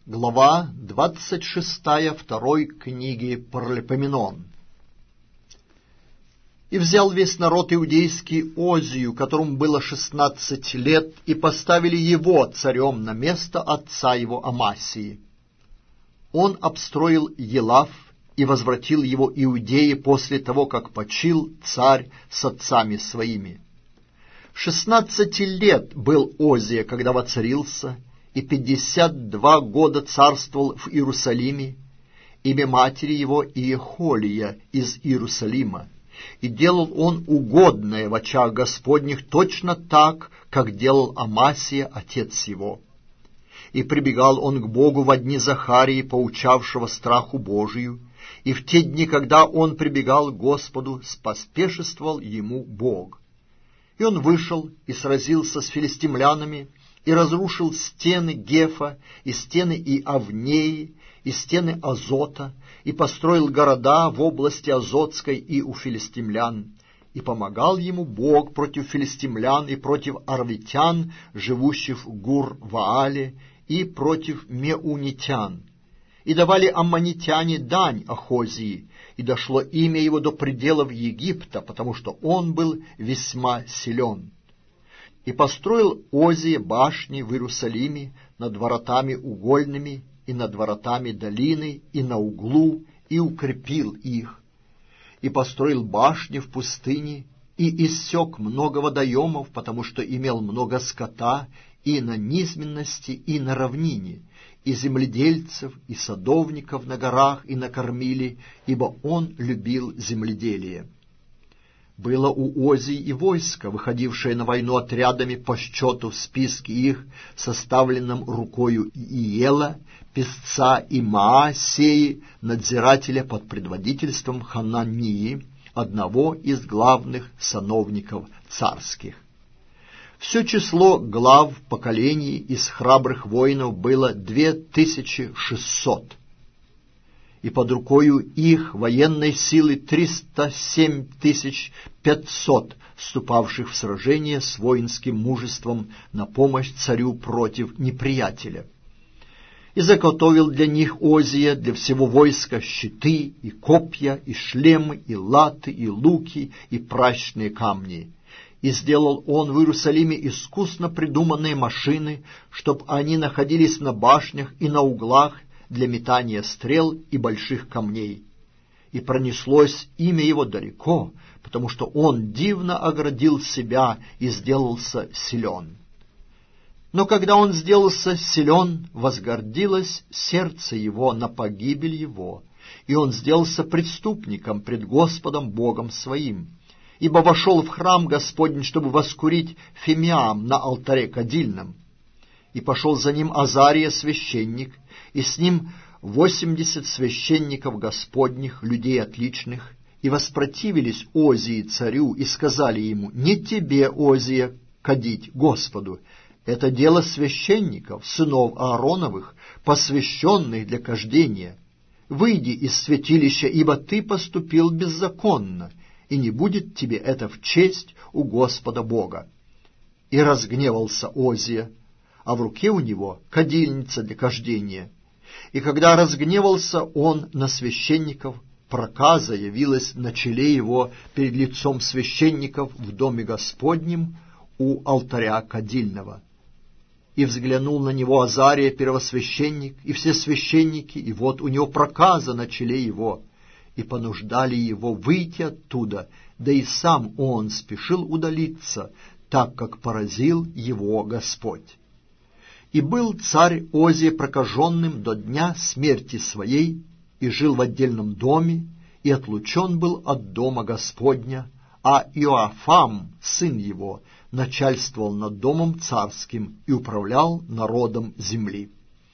Глава 26 второй книги Паралипоменон. «И взял весь народ иудейский Озию, которому было 16 лет, и поставили его царем на место отца его Амасии. Он обстроил Елав и возвратил его Иудее после того, как почил царь с отцами своими. 16 лет был Озия, когда воцарился, и 52 года царствовал в Иерусалиме, имя матери его Иехолия из Иерусалима, и делал он угодное в очах Господних точно так, как делал Амасия, отец его. И прибегал он к Богу во дни Захарии, поучавшего страху Божию, и в те дни, когда он прибегал к Господу, споспешествовал ему Бог. И он вышел и сразился с филистимлянами, и разрушил стены Гефа, и стены Иавнеи, и стены Азота, и построил города в области Азотской и у филистимлян. И помогал ему Бог против филистимлян и против арвитян, живущих в Гур-Ваале, и против меунитян. И давали аммонитяне дань Ахозии, и дошло имя его до пределов Египта, потому что он был весьма силен. И построил Озия башни в Иерусалиме над воротами угольными и над воротами долины и на углу, и укрепил их. И построил башни в пустыне, и иссек много водоемов, потому что имел много скота и на низменности, и на равнине, и земледельцев, и садовников на горах, и накормили, ибо он любил земледелие. Было у Озии и войско, выходившее на войну отрядами по счету в списке их, составленном рукою Иела, песца, и Маасеи, надзирателя под предводительством Ханании, одного из главных сановников царских. Все число глав поколений из храбрых воинов было 2600. И под рукою их военной силы 307 500, вступавших в сражение с воинским мужеством на помощь царю против неприятеля. И заготовил для них Озия, для всего войска, щиты, и копья, и шлемы, и латы, и луки, и пращные камни. И сделал он в Иерусалиме искусно придуманные машины, чтоб они находились на башнях и на углах, для метания стрел и больших камней. И пронеслось имя его далеко, потому что он дивно оградил себя и сделался силен. Но когда он сделался силен, возгордилось сердце его на погибель его, и он сделался преступником пред Господом Богом своим, ибо вошел в храм Господень, чтобы воскурить фимиам на алтаре кадильном. И пошел за ним Азария священник, и с ним 80 священников Господних, людей отличных, и воспротивились Озии царю, и сказали ему: «Не тебе, Озия, кадить Господу, это дело священников, сынов Аароновых, посвященных для кождения. Выйди из святилища, ибо ты поступил беззаконно, и не будет тебе это в честь у Господа Бога». И разгневался Озия, а в руке у него кадильница для кождения. И когда разгневался он на священников, проказа явилась на челе его перед лицом священников в доме Господнем у алтаря кадильного. И взглянул на него Азария, первосвященник, и все священники, и вот у него проказа на челе его, и понуждали его выйти оттуда, да и сам он спешил удалиться, так как поразил его Господь. И был царь Озия прокаженным до дня смерти своей, и жил в отдельном доме, и отлучен был от дома Господня, а Иоафам, сын его, начальствовал над домом царским и управлял народом земли.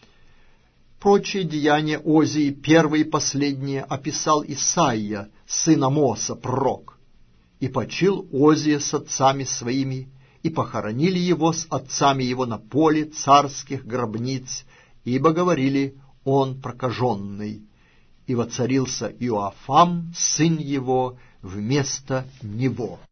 Прочие деяния Озии, первые и последние, описал Исаия, сын Амоса, пророк. И почил Озия с отцами своими, и похоронили его с отцами его на поле царских гробниц, ибо говорили: он прокаженный. И воцарился Иоафам, сын его, вместо него.